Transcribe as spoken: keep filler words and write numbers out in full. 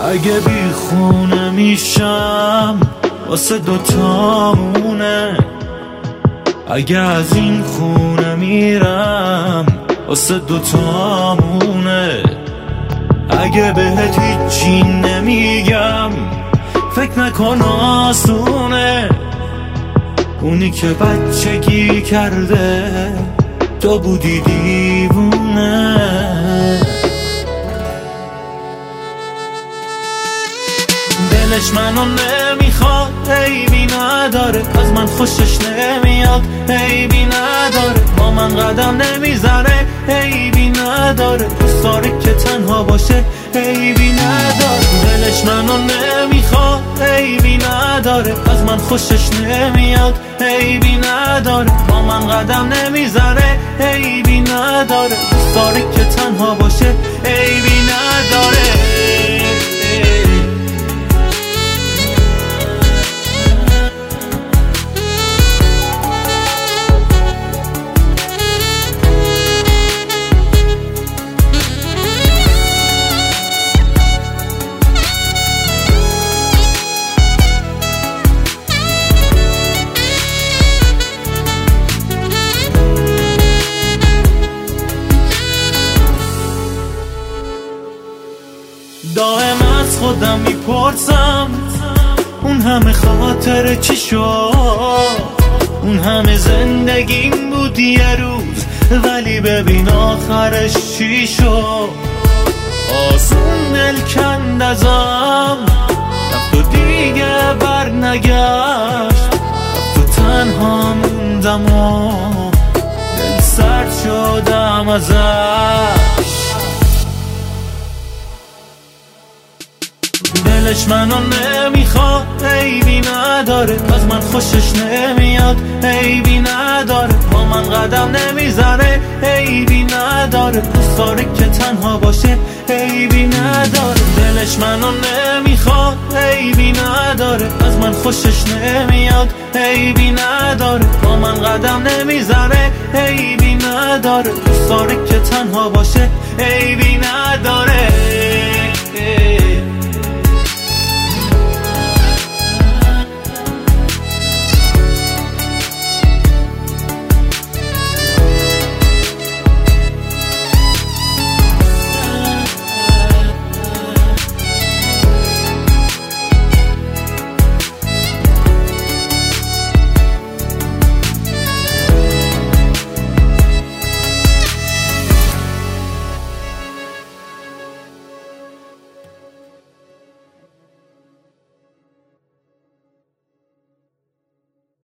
اگه بی خونه میشم واسه دوتامونه، اگه از این خونه میرم واسه دوتامونه، اگه بهت هیچی نمیگم فکر نکن آسونه، اونی که بچگی کرده تو بودی دیوونه. دلش منو نمیخواد، عیبی نداره، از من خوشش نمیاد، عیبی نداره، با من قدم نمیزنه، عیبی نداره، دوست داره که تنها باشه، عیبی نداره. دلش منو نمیخواد، عیبی نداره، از من خوشش نمیاد، عیبی نداره، با من قدم نمیزنه، عیبی نداره، دوست داره که تنها باشه، عیبی نداره. دائم از خودم میپرسم اون همه خاطر چی شد، اون همه زندگیم بود یه روز، ولی ببین آخرش چی شد. آسون دل کند ازم، رفت و دیگه بر نگشت، رفت و تنها موندم و دل سرد شدم ازش. دلش منو نمیخواد، عیبی نداره، از من خوشش نمیاد، عیبی نداره، با من قدم نمیزنه، عیبی نداره، دوست داره که تنها باشه، عیبی نداره. دلش منو نمیخواد، عیبی نداره، از من خوشش نمیاد، عیبی نداره، با من قدم نمیزنه، عیبی نداره، دوست داره که تنها باشه، عیبی نداره.